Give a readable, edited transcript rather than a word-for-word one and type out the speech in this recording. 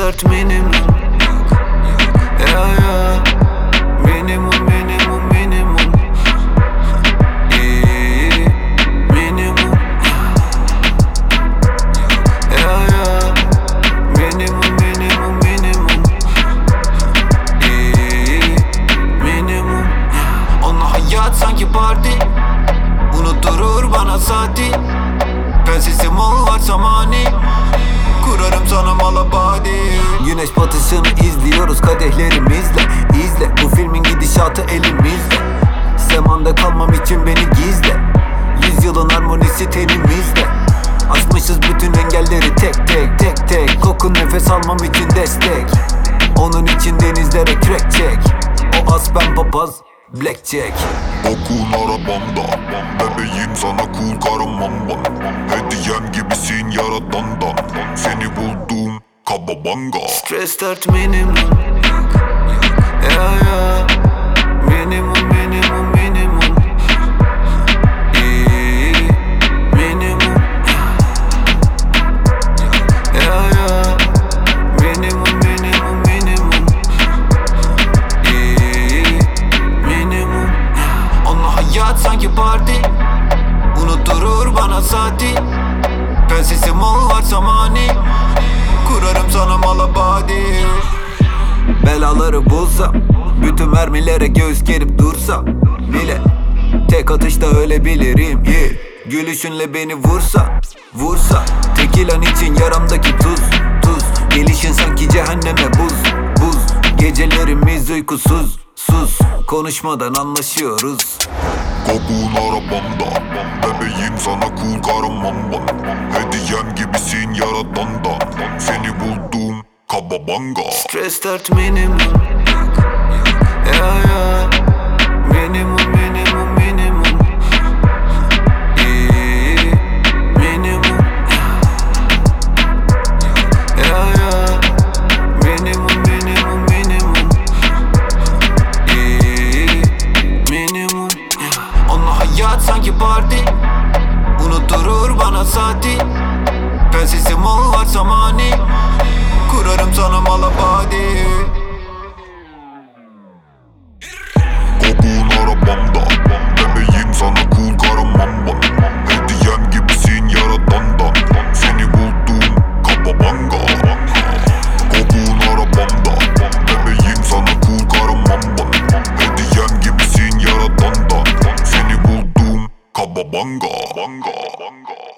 Start minimum. Ya ya. Minimum minimum minimum. Minimum. Ya ya. Minimum minimum minimum. Minimum. Onunla hayat sanki parti. Unutturur bana saati. Bensisim ol varsa mani. Kurarım sana malabadi. Güneş batışını izliyoruz kadehlerimizle. İzle bu filmin gidişatı elimizde. Semanda kalmam için beni gizle. Yüzyılın harmonisi tenimizde. Aşmışız bütün engelleri tek tek tek tek. Kokun nefes almam için destek. Onun için denizlere crack check. O as ben papaz blackjack. Okun arabamda, bebeğim sana cool karamam ben. Hediyem gibisin yaradandan. Seni buldum kababanga. Stress start minimum. Ya ya. Minimum minimum minimum. Minimum. Ya ya. Minimum minimum minimum. Minimum. Onunla hayat sanki parti. Unutturur bana saati. Bensisim ol varsa mani. Kurarım sana malabadi. Belaları bulsa, bütün mermilere göğüs gerip dursa bile tek atışta ölebilirim, yeah. Gülüşünle beni vursa, vursa. Tekilan için yaramdaki tuz, tuz. Gelişin sanki cehenneme buz, buz. Gecelerimiz uykusuz, sus. Konuşmadan anlaşıyoruz. Kokun arabamda, bebeğim sana cool karamam ben. Hediyem gibisin yaradandan. Seni buldum kababanga. Stress start minimum. Ya ya. Minimum minimum minimum. Minimum. Ya ya. Minimum minimum minimum. Minimum. Onunla hayat sanki parti. Unutturur bana saati. Bensisim ol varsa mani. Kurarım sana malabadi. Kokun arabamda, bebeğim sana cool karamam ben. Hediyem gibisin yaradandan. Seni buldum kababanga. Kokun arabamda, bebeğim sana cool karamam ben. Hediyem gibisin yaradandan. Seni buldum kababanga.